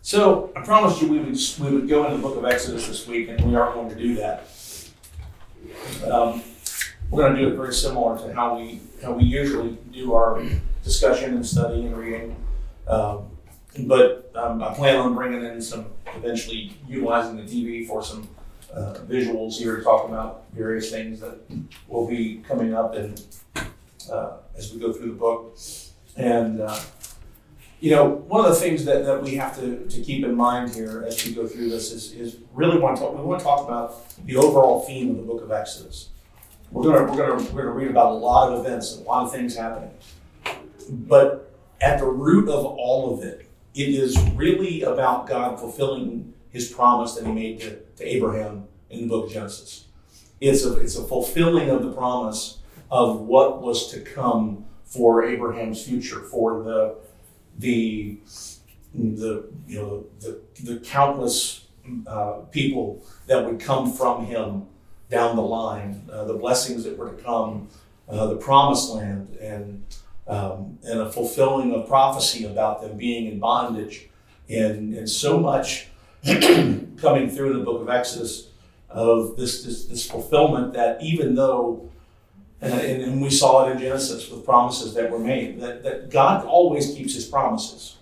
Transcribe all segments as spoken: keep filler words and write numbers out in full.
So I promised you we would we would go into the book of Exodus this week, and we are going to do that. Um, we're going to do it very similar to how we how we usually do our discussion and study and reading. Um, but um, I plan on bringing in some, eventually utilizing the T V for some uh, visuals here to talk about various things that will be coming up and uh, as we go through the book. And uh, you know, one of the things that, that we have to, to keep in mind here as we go through this is, is really want to talk, we want to talk about the overall theme of the book of Exodus. We're gonna we're gonna we're gonna read about a lot of events, a lot of things happening. But at the root of all of it, it is really about God fulfilling his promise that he made to, to Abraham in the book of Genesis. It's a it's a fulfilling of the promise of what was to come for Abraham's future, for the the the you know the the countless uh, people that would come from him down the line, uh, the blessings that were to come, uh, the promised land, and um, and a fulfilling of prophecy about them being in bondage, and and so much coming through in the book of Exodus of this this, this fulfillment that even though. And, and we saw it in Genesis with promises that were made, that, that God always keeps his promises.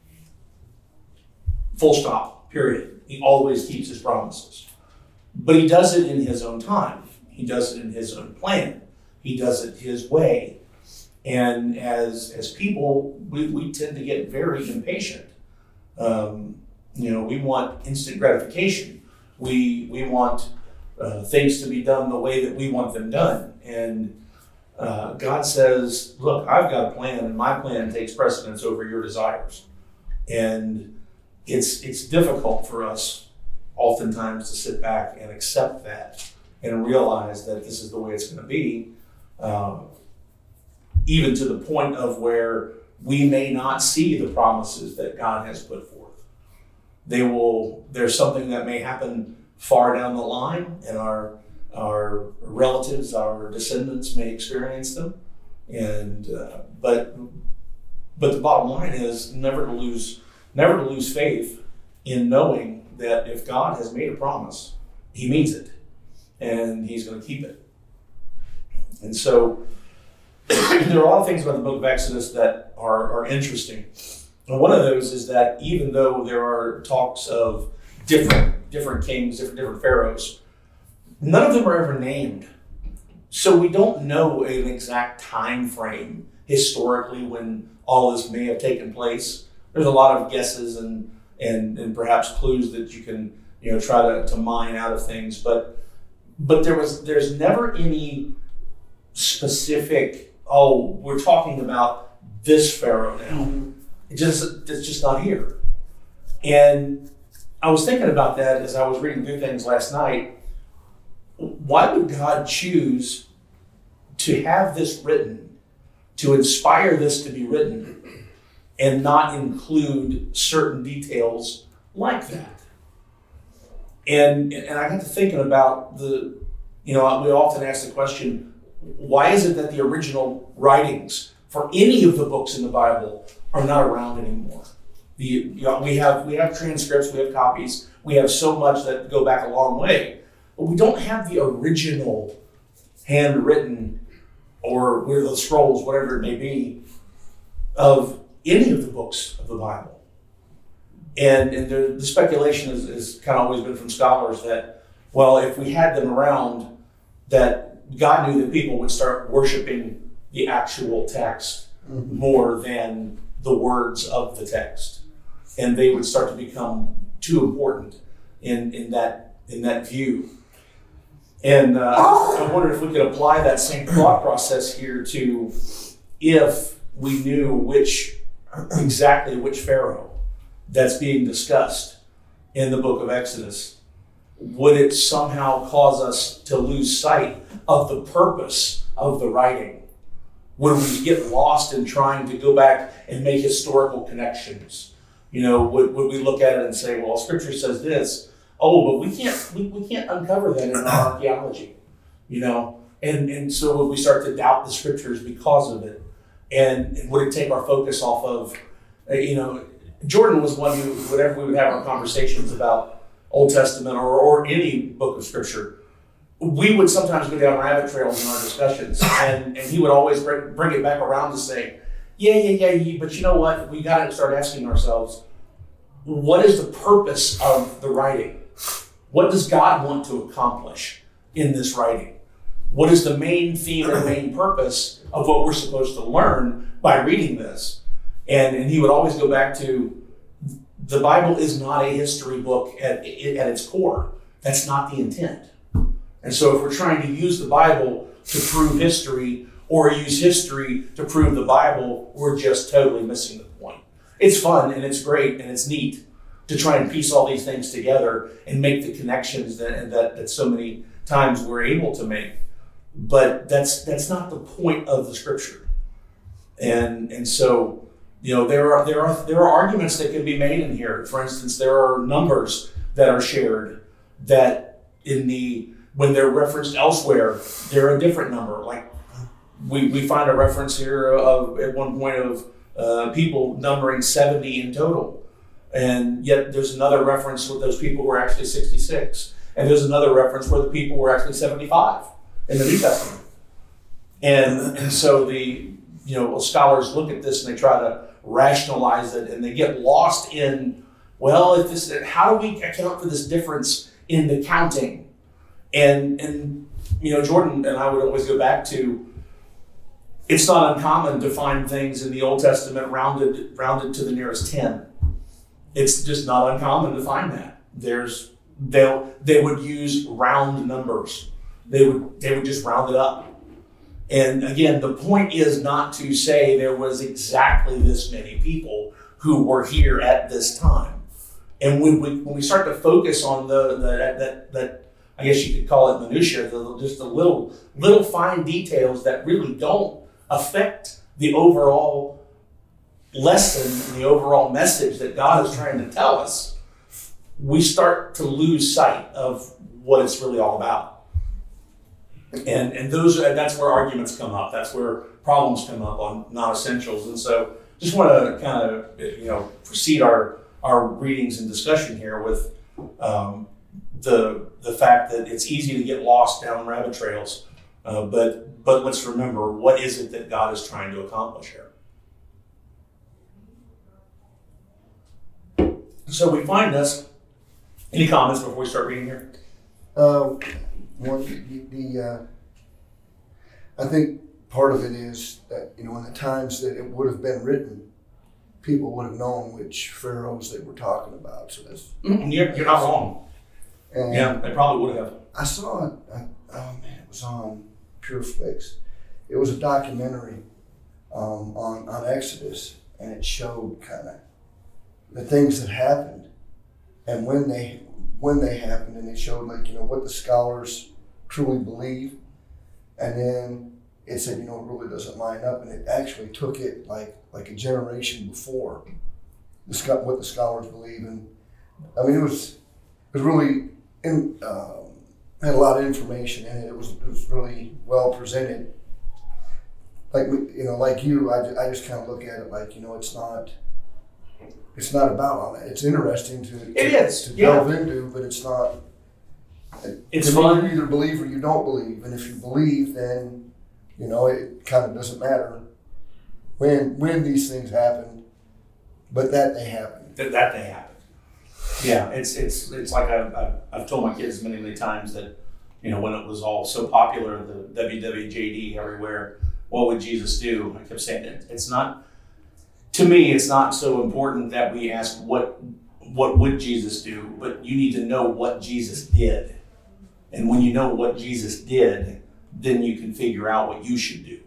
Full stop, period. He always keeps his promises. But he does it in his own time. He does it in his own plan. He does it his way. And as as people, we, we tend to get very impatient. Um, you know, we want instant gratification. We, we want uh, things to be done the way that we want them done. And uh, God says, look, I've got a plan, and my plan takes precedence over your desires. And it's it's difficult for us oftentimes to sit back and accept that and realize that this is the way it's going to be, um, even to the point of where we may not see the promises that God has put forth. They will. There's something that may happen far down the line, and our Our relatives, our descendants may experience them, and uh, but but the bottom line is never to lose never to lose faith in knowing that if God has made a promise, he means it, and he's going to keep it. And so there are a lot of things about the book of Exodus that are, are interesting. And one of those is that even though there are talks of different different kings, different different pharaohs, none of them are ever named. So we don't know an exact time frame historically when all this may have taken place. There's a lot of guesses and and, and perhaps clues that you can you know try to, to mine out of things. But but there was there's never any specific, oh, we're talking about this pharaoh now. It just it's just not here. And I was thinking about that as I was reading through things last night. Why would God choose to have this written, to inspire this to be written, and not include certain details like that? And and I got to thinking about the, you know, we often ask the question, why is it that the original writings for any of the books in the Bible are not around anymore? The, you know, we have we have transcripts, we have copies, we have so much that go back a long way. But we don't have the original handwritten or the scrolls, whatever it may be, of any of the books of the Bible. And, and the, the speculation has, has kind of always been from scholars that, well, if we had them around, that God knew that people would start worshiping the actual text mm-hmm. more than the words of the text. And they would start to become too important in, in that in that view. And uh, I wonder if we could apply that same thought process here to if we knew which exactly which Pharaoh that's being discussed in the book of Exodus, would it somehow cause us to lose sight of the purpose of the writing? Would we get lost in trying to go back and make historical connections? You know, would, would we look at it and say, well, Scripture says this, oh, but we can't we, we can't uncover that in our archaeology, you know? And and so would we start to doubt the Scriptures because of it? And, and would it take our focus off of, uh, you know, Jordan was one who, whenever we would have our conversations about Old Testament or, or any book of Scripture, we would sometimes go down rabbit trails in our discussions, and, and he would always bring, bring it back around to say, yeah, yeah, yeah, but you know what? We got to start asking ourselves, what is the purpose of the writing? What does God want to accomplish in this writing? What is the main theme and main purpose of what we're supposed to learn by reading this? And, and he would always go back to, the Bible is not a history book at, at its core. That's not the intent. And so if we're trying to use the Bible to prove history or use history to prove the Bible, we're just totally missing the point. It's fun and it's great and it's neat to try and piece all these things together and make the connections that, that, that so many times we're able to make. But that's that's not the point of the Scripture. And and so, you know, there are there are there are arguments that can be made in here. For instance, there are numbers that are shared that in the when they're referenced elsewhere, they're a different number. Like we, we find a reference here of at one point of uh, people numbering seventy in total. And yet there's another reference where those people were actually sixty-six. And there's another reference where the people were actually seventy-five in the New Testament. And, and so the, you know, scholars look at this and they try to rationalize it and they get lost in, well, if this, how do we account for this difference in the counting? And, and, you know, Jordan and I would always go back to, it's not uncommon to find things in the Old Testament rounded, rounded to the nearest ten. It's just not uncommon to find that. There's, they'll, they would use round numbers. They would, they would just round it up. And again, the point is not to say there was exactly this many people who were here at this time. And when we, when we start to focus on the, the that, that, I guess you could call it minutia, the, just the little, little fine details that really don't affect the overall lesson and the overall message that God is trying to tell us, we start to lose sight of what it's really all about. And and those are, that's where arguments come up. That's where problems come up on non-essentials. And so just want to kind of, you know, proceed our our readings and discussion here with um, the the fact that it's easy to get lost down rabbit trails. Uh, but but let's remember, what is it that God is trying to accomplish here? So we find this. Any comments before we start reading here? Uh, one, the, the uh, I think part of it is that, you know, in the times that it would have been written, people would have known which pharaohs they were talking about. So that's mm-hmm. you're, you're not wrong. And yeah, they probably would have. I saw it. I, oh man, it was on PureFlix. It was a documentary um, on on Exodus, and it showed kind of the things that happened and when they when they happened, and it showed, like, you know, what the scholars truly believe. And then it said, you know, it really doesn't line up, and it actually took it like like a generation before the what the scholars believe. And I mean, it was it was really in, um, had a lot of information in it. It was it was really well presented. Like, you know, like you, I, I just kind of look at it like, you know, it's not it's not about all that. It's interesting to to, it is. to yeah. delve into, but it's not. It's to fun. Me, you either believe or you don't believe, and if you believe, then, you know, it kind of doesn't matter when when these things happen, but that they happen. That, that they happen. Yeah, it's it's it's like I've, I've I've told my kids many many times that, you know, when it was all so popular, the W W J D everywhere, what would Jesus do? I kept saying it. It's not. To me, it's not so important that we ask what what would Jesus do, but you need to know what Jesus did. And when you know what Jesus did, then you can figure out what you should do.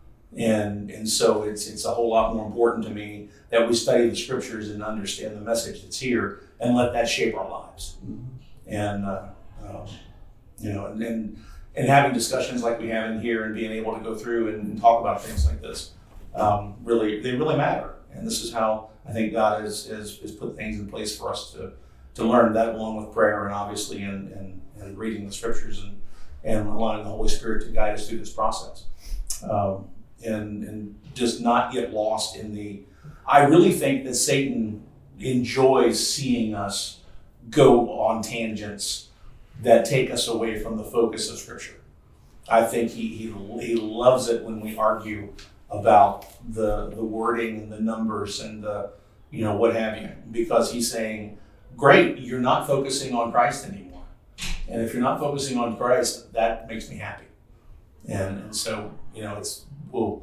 And and so it's it's a whole lot more important to me that we study the Scriptures and understand the message that's here and let that shape our lives. Mm-hmm. And uh, um, you know, and, and and having discussions like we have in here and being able to go through and talk about things like this, um, really they really matter. And this is how I think God has, has, has put things in place for us to, to learn that, along with prayer and obviously and, and, and reading the Scriptures and, and allowing the Holy Spirit to guide us through this process. Um, and, and just not get lost in the, I really think that Satan enjoys seeing us go on tangents that take us away from the focus of Scripture. I think he he, he loves it when we argue about the the wording and the numbers and the, you know, what have you, because he's saying, great, you're not focusing on Christ anymore. And if you're not focusing on Christ, that makes me happy. And, and so, you know, it's, well,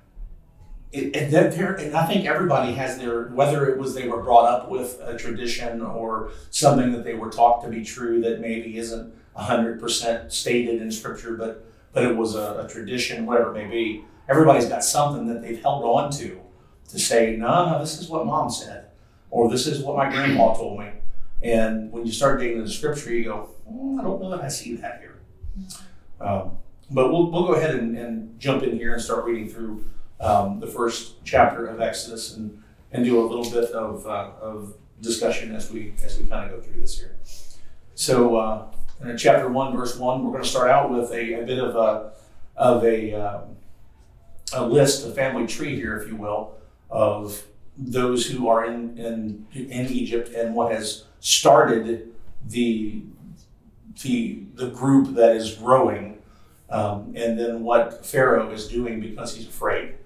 it, and, that there, and I think everybody has their, whether it was they were brought up with a tradition or something that they were taught to be true that maybe isn't one hundred percent stated in Scripture, but, but it was a, a tradition, whatever it may be. Everybody's got something that they've held on to, to say, no, no, this is what Mom said, or this is what my grandpa told me. And when you start digging into Scripture, you go, oh, I don't know that I see that here. Um, but we'll we'll go ahead and, and jump in here and start reading through um, the first chapter of Exodus and, and do a little bit of uh, of discussion as we as we kind of go through this here. So uh, in chapter one, verse one, we're going to start out with a, a bit of a of a um, a list, a family tree here, if you will, of those who are in in, in Egypt and what has started the the the group that is growing, um, and then what Pharaoh is doing because he's afraid.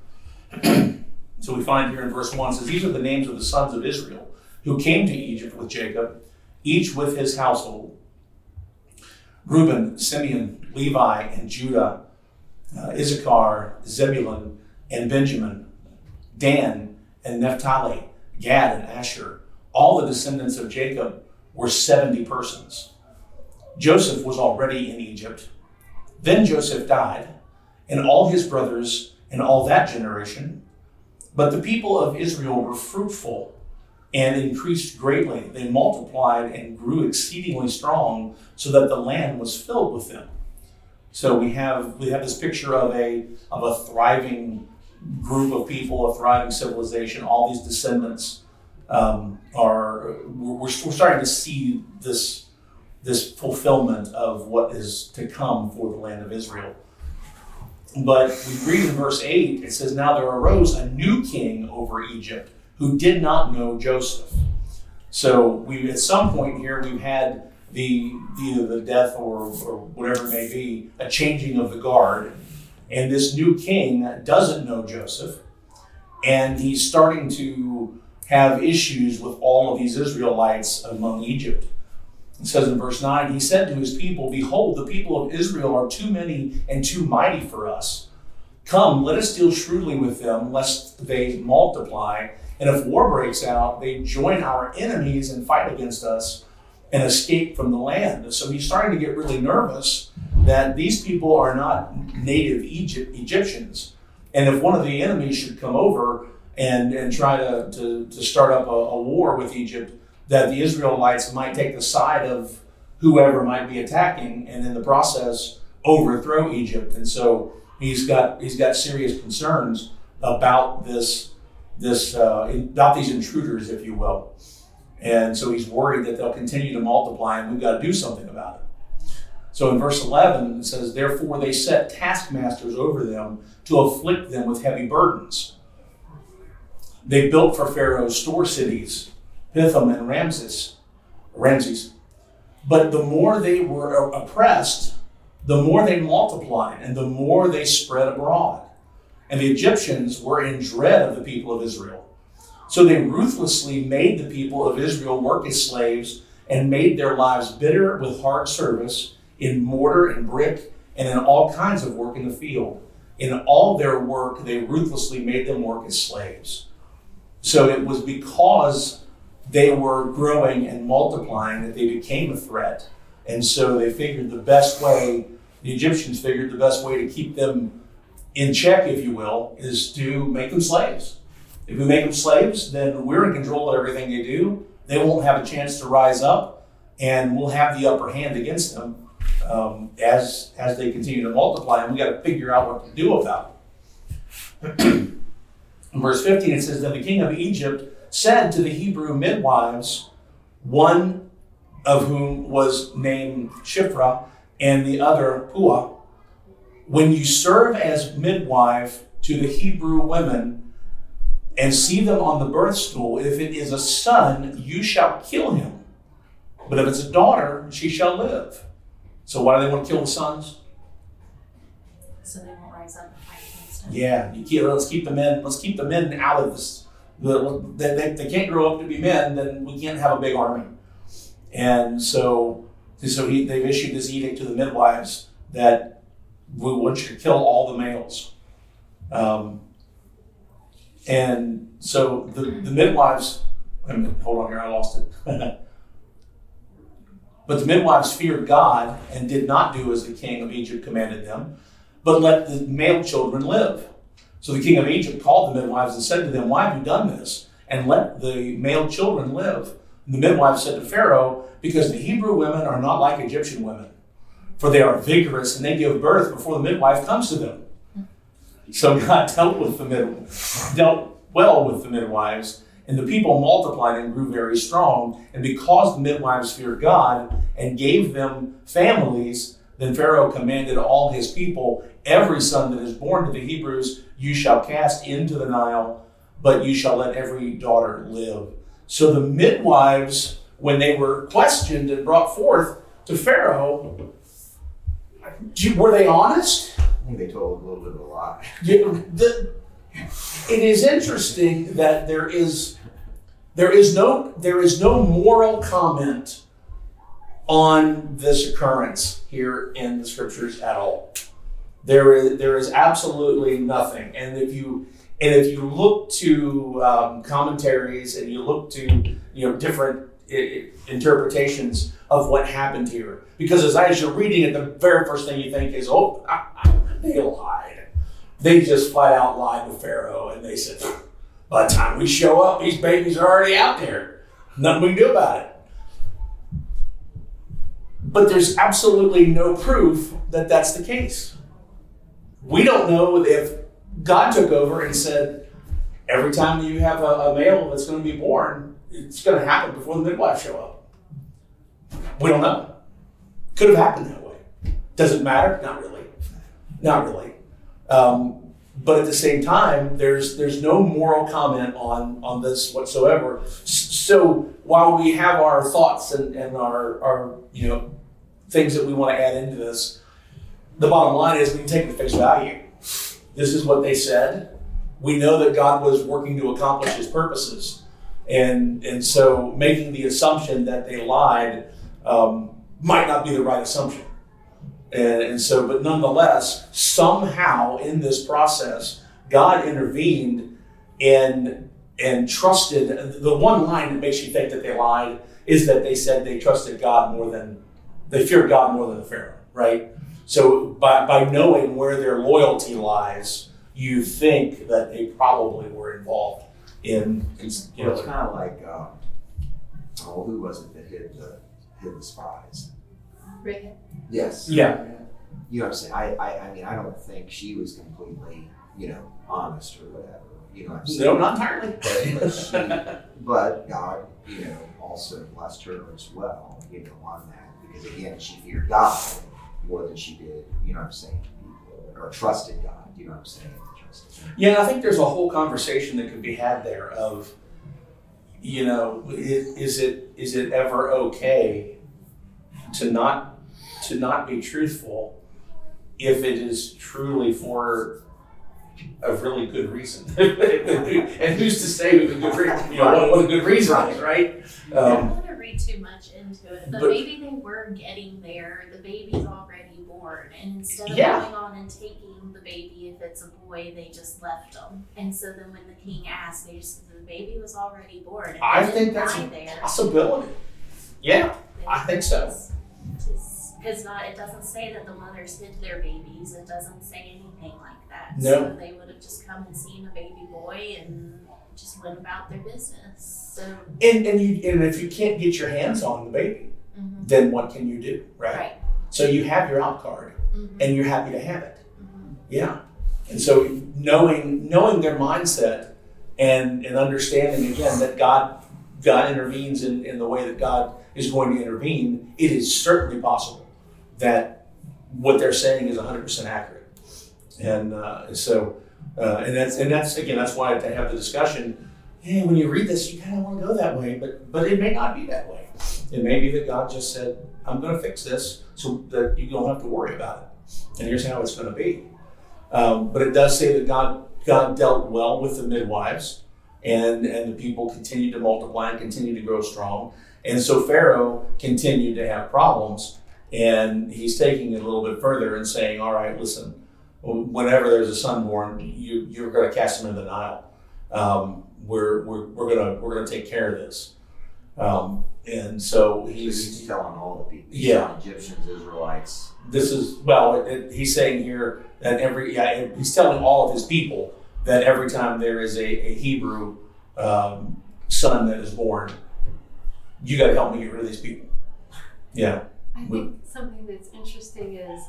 So we find here in verse one, it says, these are the names of the sons of Israel who came to Egypt with Jacob, each with his household: Reuben, Simeon, Levi, and Judah, uh, Issachar, Zebulun, and Benjamin, Dan, and Naphtali, Gad, and Asher. All the descendants of Jacob were seventy persons. Joseph was already in Egypt. Then Joseph died, and all his brothers and all that generation. But the people of Israel were fruitful and increased greatly. They multiplied and grew exceedingly strong, so that the land was filled with them. So we have we have this picture of a of a thriving group of people, a thriving civilization. All these descendants um, are we're, we're starting to see this this fulfillment of what is to come for the land of Israel. But we read in verse eight, it says, now there arose a new king over Egypt who did not know Joseph. So we, at some point here, we've had the either the death or, or whatever it may be, a changing of the guard. And this new king doesn't know Joseph. And he's starting to have issues with all of these Israelites among Egypt. It says in verse nine, he said to his people, behold, the people of Israel are too many and too mighty for us. Come, let us deal shrewdly with them, lest they multiply. And if war breaks out, they join our enemies and fight against us and escape from the land. So he's starting to get really nervous that these people are not native Egypt, Egyptians. And if one of the enemies should come over and, and try to, to, to start up a, a war with Egypt, that the Israelites might take the side of whoever might be attacking and in the process overthrow Egypt. And so he's got he's got serious concerns about this this uh, about these intruders, if you will. And so he's worried that they'll continue to multiply and we've got to do something about it. So in verse eleven, it says, therefore they set taskmasters over them to afflict them with heavy burdens. They built for Pharaoh store cities, Pithom and Ramses, Ramses. But the more they were oppressed, the more they multiplied and the more they spread abroad. And the Egyptians were in dread of the people of Israel. So they ruthlessly made the people of Israel work as slaves and made their lives bitter with hard service in mortar and brick and in all kinds of work in the field. In all their work, they ruthlessly made them work as slaves. So it was because they were growing and multiplying that they became a threat. And so they figured the best way, the Egyptians figured the best way to keep them in check, if you will, is to make them slaves. If we make them slaves, then we're in control of everything they do. They won't have a chance to rise up, and we'll have the upper hand against them um, as, as they continue to multiply. And we got to figure out what to do about it. In verse fifteen, it says, then the king of Egypt said to the Hebrew midwives, one of whom was named Shiphrah and the other Puah, when you serve as midwife to the Hebrew women, and see them on the birth stool. If it is a son, you shall kill him. But if it's a daughter, she shall live. So why do they want to kill the sons? So they won't rise up and fight against him. Yeah, you keep, let's keep the men. Let's keep the men out of this. The, they, they, they can't grow up to be men. Then we can't have a big army. And so, so he, they've issued this edict to the midwives that we want you to kill all the males. Um, and so the, the midwives. I mean, hold on here, I lost it. But the midwives feared God and did not do as the king of Egypt commanded them, but let the male children live. So the king of Egypt called the midwives and said to them, why have you done this? And let the male children live. And the midwives said to Pharaoh, because the Hebrew women are not like Egyptian women, for they are vigorous and they give birth before the midwife comes to them. So God dealt with the mid, dealt well with the midwives, and the people multiplied and grew very strong. And because the midwives feared God and gave them families, then Pharaoh commanded all his people, every son that is born to the Hebrews, you shall cast into the Nile, but you shall let every daughter live. So the midwives, when they were questioned and brought forth to Pharaoh, were they honest? I think they told a little bit of a lie. The, it is interesting that there is there is no there is no moral comment on this occurrence here in the scriptures at all. There is there is absolutely nothing. And if you and if you look to um, commentaries and you look to you know different I- interpretations of what happened here, because as, as you're reading it, the very first thing you think is, oh, I, I, they lied. They just flat out lied to Pharaoh, and they said, by the time we show up, these babies are already out there. Nothing we can do about it. But there's absolutely no proof that that's the case. We don't know if God took over and said, every time you have a, a male that's going to be born, it's going to happen before the midwives show up. We don't know. Could have happened that way. Does it matter? Not really. Not really. Um, but at the same time, there's there's no moral comment on, on this whatsoever. So while we have our thoughts and, and our, our you know things that we want to add into this, the bottom line is we can take it at face value. This is what they said. We know that God was working to accomplish his purposes. And, and so making the assumption that they lied um, might not be the right assumption. And, and so, but nonetheless, somehow in this process, God intervened and and trusted. The one line that makes you think that they lied is that they said they trusted God more than, they feared God more than the Pharaoh, right? So by, by knowing where their loyalty lies, you think that they probably were involved in, in you know. It's kind of like, um, oh, who was it that hid the, hid the spies? Rick. Yes. Yeah. You know what I'm saying? I, I, I mean, I don't think she was completely, you know, honest or whatever. You know what I'm saying? No, not entirely. But, but, she, but God, you know, also blessed her as well, you know, on that. Because again, she feared God more than she did, you know what I'm saying, people, or trusted God, you know what I'm saying? Trusted God. Yeah, I think there's a whole conversation that could be had there of, you know, is, is it is it ever okay to not to not be truthful if it is truly for a really good reason? And who's to say what a good reason, you know, what, what a good reason is, right? I don't Um, want to read too much into it, but, but- maybe they were getting there. The baby's already born, and instead of Yeah. going on and taking the baby, if it's a boy, they just left him. And so then when the king asked, they just said the baby was already born. And I they think didn't that's die a there. possibility. Yeah, I think so. Because not, it doesn't say that the mothers hid their babies. It doesn't say anything like that. No. So they would have just come and seen a baby boy and just went about their business. So and and you and if you can't get your hands on the baby, mhm. then what can you do, right? right. So you have your out card, Mhm. and you're happy to have it. Mhm. Yeah. And so knowing knowing their mindset and and understanding again that God God intervenes in, in the way that God is going to intervene, it is certainly possible that what they're saying is one hundred percent accurate. And uh, so Uh, and that's and that's again that's why to have the discussion. Hey, when you read this, you kind of want to go that way, but but it may not be that way. It may be that God just said, "I'm going to fix this so that you don't have to worry about it." And here's how it's going to be. Um, but it does say that God God dealt well with the midwives, and and the people continued to multiply and continued to grow strong. And so Pharaoh continued to have problems, and he's taking it a little bit further and saying, "All right, listen. Whenever there's a son born, you, you're going to cast him into the Nile. Um, we're we're we're gonna we're gonna take care of this." Um, and so he's, so he's telling all the people. He's yeah, telling Egyptians, Israelites. This is well. It, it, he's saying here that every yeah, he's telling all of his people that every time there is a, a Hebrew um, son that is born, you got to help me get rid of these people. Yeah. I think something that's interesting is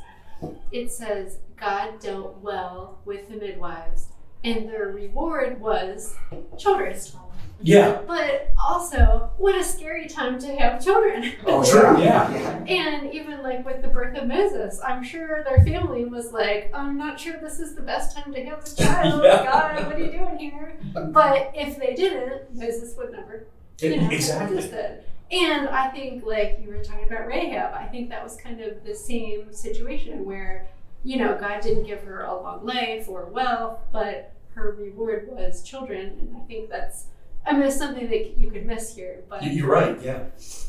it says God dealt well with the midwives, and their reward was children. Yeah. But also, what a scary time to have children. Oh, Sure, yeah. yeah. yeah. And even like with the birth of Moses, I'm sure their family was like, I'm not sure this is the best time to have a child. Yeah. God, what are you doing here? But if they didn't, Moses would never, you know, Exactly. have existed. And I think, like you were talking about Rahab, I think that was kind of the same situation where, you know, God didn't give her a long life or wealth, but her reward was children. And I think that's, I mean, it's something that you could miss here. But You're right. Yeah.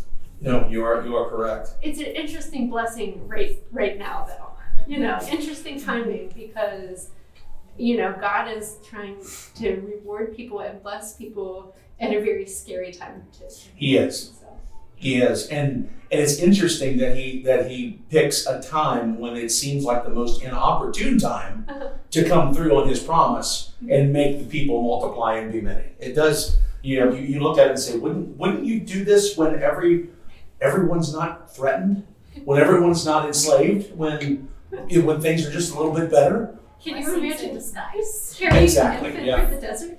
No, you are you are correct. it's an interesting blessing right right now, though. You know, interesting timing because, you know, God is trying to reward people and bless people at a very scary time too. He is. So. He is, and and it's interesting that he that he picks a time when it seems like the most inopportune time to come through on his promise and make the people multiply and be many. It does. You know, you, you look at it and say, wouldn't wouldn't you do this when every everyone's not threatened, when everyone's not enslaved, when when things are just a little bit better? Can you Blessings in imagine disguise. carrying Exactly, an infant yeah. through the desert?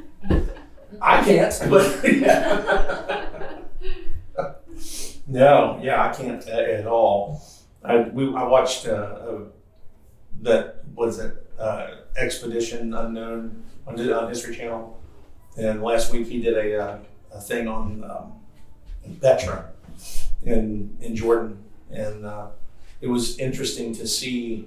I can't, but yeah. No, yeah, I can't uh, at all. I we I watched uh, uh, that was it uh, Expedition Unknown on, the- on History Channel, and last week he did a uh, a thing on um, Petra in in Jordan, and uh, it was interesting to see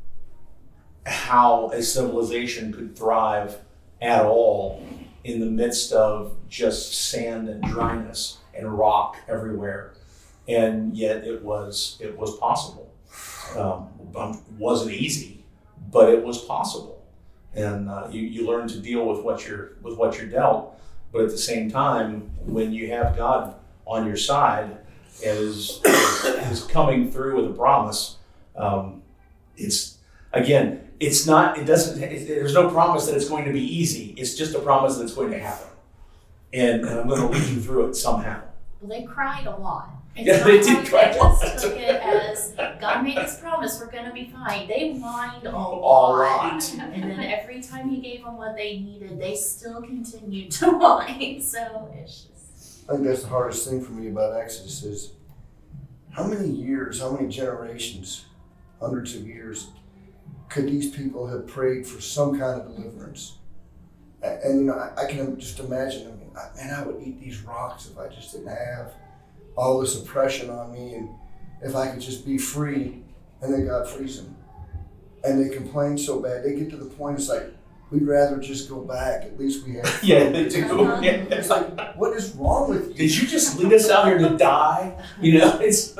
how a civilization could thrive at all in the midst of just sand and dryness and rock everywhere. And yet it was it was possible. Um, um, wasn't easy, but it was possible. And uh, you, you learn to deal with what you're with what you're dealt. But at the same time, when you have God on your side and is is coming through with a promise, um, it's again, it's not. It doesn't. It, there's no promise that it's going to be easy. It's just a promise that it's going to happen. And, and I'm going to lead you through it somehow. Well, they cried a lot. And Yeah, they did sometimes cry a They lot. just took it as God made this promise, we're going to be fine. They whined a A lot. lot. And then every time he gave them what they needed, they still continued to whine. So it's just. I think that's the hardest thing for me about Exodus is how many years, how many generations, hundreds of years, could these people have prayed for some kind of deliverance? And, and you know, I, I can just imagine, I mean, I, man, I would eat these rocks if I just didn't have all this oppression on me, and if I could just be free. And then God frees them. And they complain so bad, they get to the point, it's like, we'd rather just go back, at least we have. Yeah, they do. Uh-huh. Yeah. It's like, what is wrong with you? Did you just lead us out here to die? You know, it's.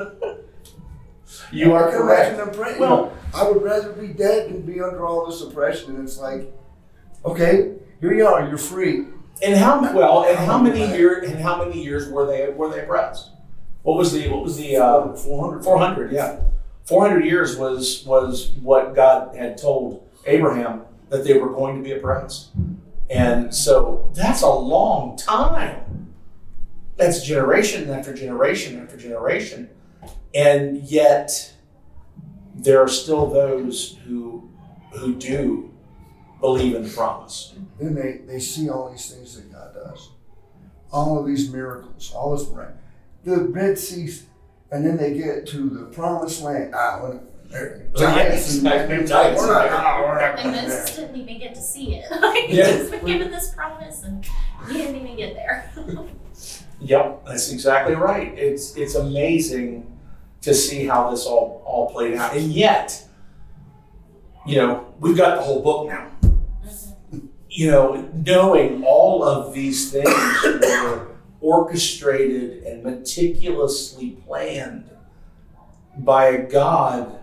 You are I can imagine correct. them praying. Well- I would rather be dead than be under all this oppression. And it's like, okay, here you are, you're free. And how well? And how many years? And how many years were they were they oppressed? What was the what was the uh, four hundred. four hundred? Yeah, four hundred years was was what God had told Abraham that they were going to be oppressed, and so that's a long time. That's generation after generation after generation, and yet there are still those who who do believe in the promise. Then they, they see all these things that God does. All of these miracles, all this rain. The Red Sea, and then they get to the promised land. Ah, when, Giants and Giants. Giants. We're not- we're not And going Moses there. didn't even get to see it. Like, Yeah. he's been given this promise and he didn't even get there. Yep, that's exactly right. It's it's amazing to see how this all all played out, and yet, you know, we've got the whole book now. You know, knowing all of these things were orchestrated and meticulously planned by a God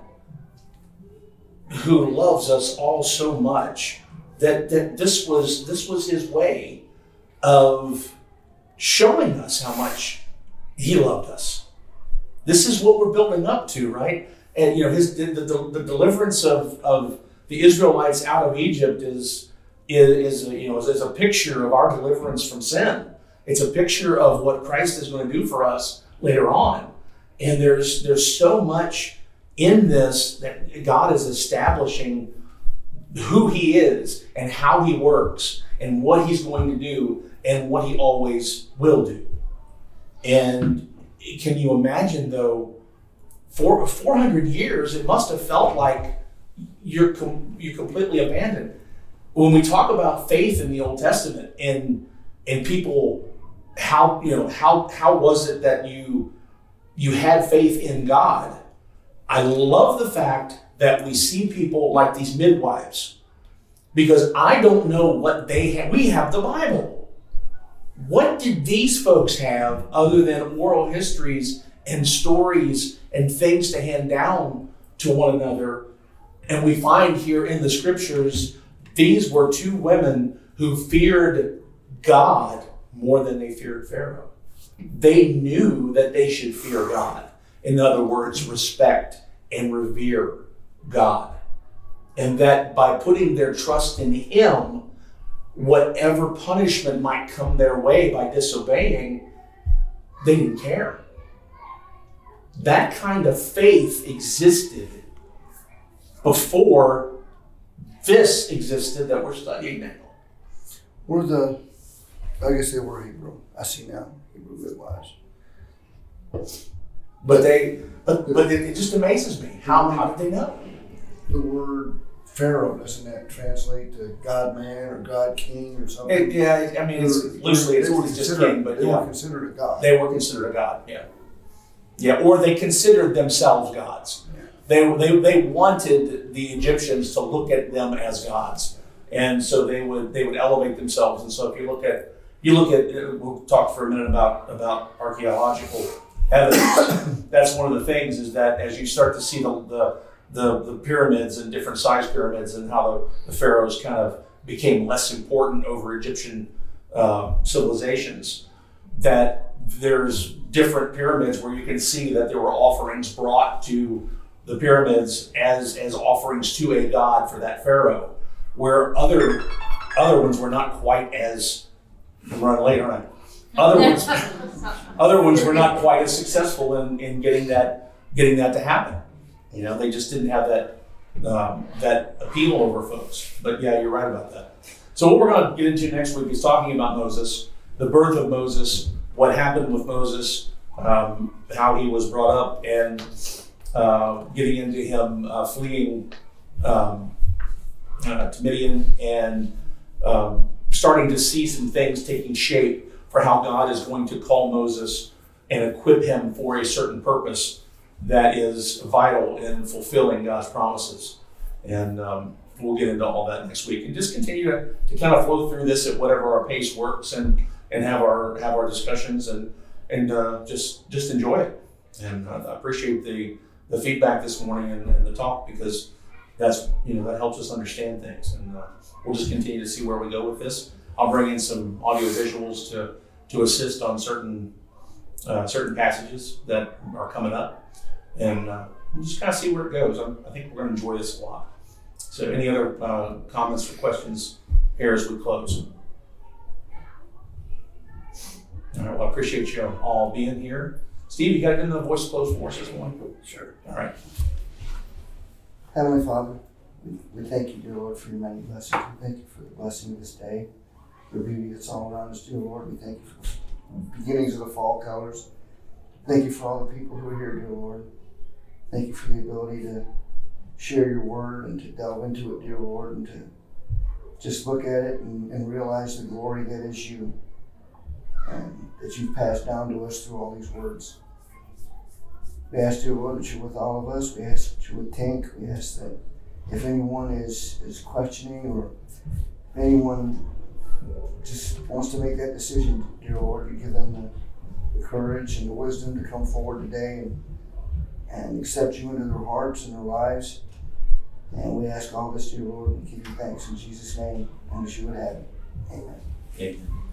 who loves us all so much that that this was this was his way of showing us how much he loved us. This is what we're building up to, right? And you know, his the, the, the deliverance of, of the Israelites out of Egypt is is, is a, you know is, is a picture of our deliverance from sin. It's a picture of what Christ is going to do for us later on. And there's there's so much in this that God is establishing who he is and how he works and what he's going to do and what he always will do. And can you imagine, though, for four hundred years, it must have felt like you're com- you're completely abandoned. When we talk about faith in the Old Testament and and people, how you know how how was it that you you had faith in God? I love the fact that we see people like these midwives, because I don't know what they have. We have the Bible. What did these folks have other than oral histories and stories and things to hand down to one another? And we find here in the scriptures, these were two women who feared God more than they feared Pharaoh. They knew that they should fear God. In other words, respect and revere God. And that by putting their trust in him, whatever punishment might come their way by disobeying, they didn't care. That kind of faith existed before this existed that we're studying now. Were the, I guess they were Hebrew. I see now, Hebrew midwives. But they, but, but it, it just amazes me. How, how did they know? The word Pharaoh, doesn't that translate to God man or God king or something? It, yeah, I mean, it's They were- loosely, it's, they were it's just considered- king, but they yeah. were considered a god. They were considered a god, yeah. Yeah, or they considered themselves gods. Yeah. They, they, they wanted the Egyptians to look at them as gods. And so they would they would elevate themselves. And so if you look at, you look at, we'll talk for a minute about, about archaeological evidence. That's one of the things, is that as you start to see the, the, the, the pyramids and different size pyramids and how the, the pharaohs kind of became less important over Egyptian uh, civilizations, that there's different pyramids where you can see that there were offerings brought to the pyramids as, as offerings to a god for that pharaoh, where other other ones were not quite as, I'm running late, aren't I? Other ones, other ones were not quite as successful in, in getting that getting that to happen. You know, they just didn't have that um, that appeal over folks. But yeah, you're right about that. So what we're going to get into next week is talking about Moses, the birth of Moses, what happened with Moses, um, how he was brought up, and uh, getting into him uh, fleeing um, uh, to Midian and um, starting to see some things taking shape for how God is going to call Moses and equip him for a certain purpose that is vital in fulfilling God's promises. And um, we'll get into all that next week, and just continue to, to kind of flow through this at whatever our pace works, and and have our have our discussions, and and uh, just just enjoy it. And uh, I appreciate the the feedback this morning and, and the talk, because that's you know that helps us understand things, and uh, we'll just continue to see where we go with this. I'll bring in some audio visuals to to assist on certain uh, certain passages that are coming up, and uh, we'll just kind of see where it goes. I'm, I think we're going to enjoy this a lot. So, any other uh, comments or questions here as we close? All right, well, I appreciate you all being here. Steve, you got to get into the voice closed for us this morning? Sure. All right. Heavenly Father, we, we thank you, dear Lord, for your many blessings. We thank you for the blessing of this day, the beauty that's all around us, dear Lord. We thank you for the beginnings of the fall colors. Thank you for all the people who are here, dear Lord. Thank you for the ability to share your word and to delve into it, dear Lord, and to just look at it and, and realize the glory that is you, and that you've passed down to us through all these words. We ask, dear Lord, that you're with all of us. We ask that you would think. We ask that if anyone is, is questioning, or if anyone just wants to make that decision, dear Lord, you give them the, the courage and the wisdom to come forward today and, and accept you into their hearts and their lives. And we ask all this, dear Lord, and give you thanks in Jesus' name, and as you would have it. Amen. Amen.